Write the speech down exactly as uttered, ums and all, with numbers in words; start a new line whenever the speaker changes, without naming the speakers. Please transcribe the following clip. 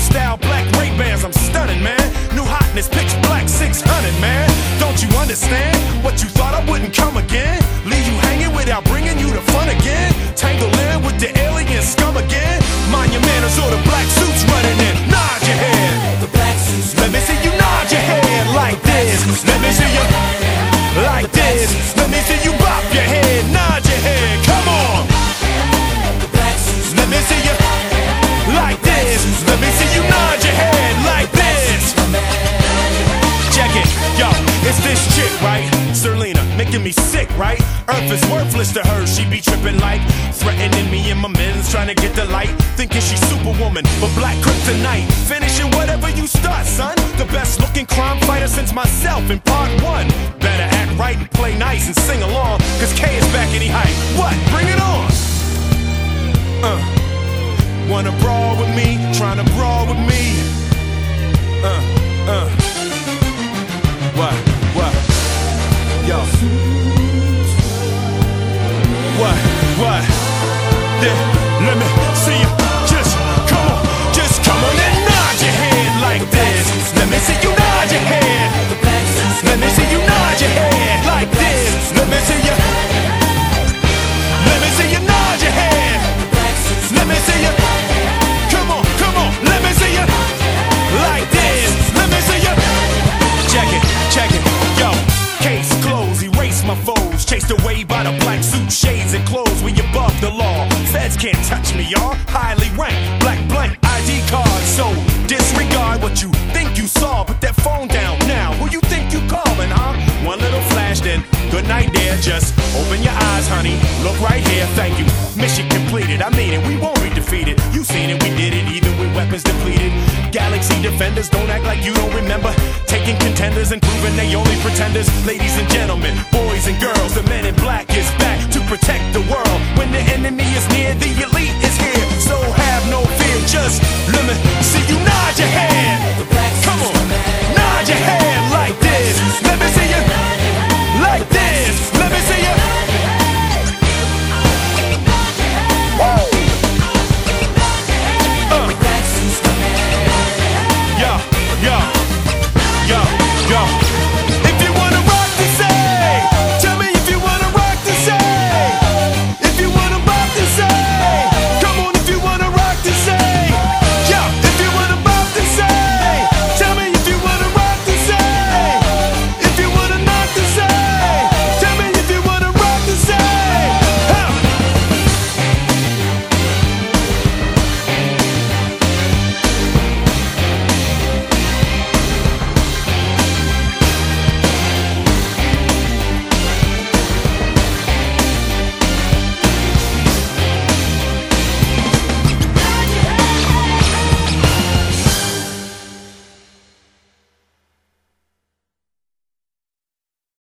style black Ray-Bans, I'm stunning, man. New hotness, pitch black six hundred, man. Don't you understand? What you thought I wouldn't come again? Leave you hanging without bringing you the fun again? Tangle in with the alien scum again? Mind your manners or the black suits running in. Nod your head.
The black suits.
Let me see you nod your head like this. Let me see you like this. Let me see you bop your head, nod your head. Come on.
The black suits.
Let me see you like this. Let me see you nod your head like this. Check it, yo, it's this chick, right? Serlina, making me sick, right? Earth is worthless to her, she be tripping like threatening me and my men's trying to get the light. Thinking she's superwoman, but black kryptonite. Finishing whatever you start, son. The best looking crime fighter since myself in part one. Better act right and play nice and sing along, cause K is back any height. What? Bring it on! Uh, wanna brawl with me? Tryna brawl with me? Uh, uh. What? What? Yo. What? What? Then let me see you. Just come on. Just come on and nod your head like this. Let me see you nod your head. Let me see you nod your head like this. Let me see you. Let me see you nod your head. Let me see you. Come on, come on. Let me see you like this. Let me see you. Check it, check it. Yo, case closed. Erase my foes. Chased away by the black suit, shades and clothes. We above the law. Feds can't touch me, y'all. Highly ranked, black blank I D card. So disregard what you think you saw. Put that phone down now. Who you think you calling, huh? One little flash, then good night there. Just open your eyes, honey. Look right here. Thank you. Mission completed. I mean it. We won't be defeated. You seen it. We did it. Even with weapons depleted. Galaxy defenders, don't act like you don't remember. Taking contenders and proving they only pretenders. Ladies and gentlemen, boys and girls, the men in black is back to protect the world. When the enemy is near, the elite is here. So have no fear. Just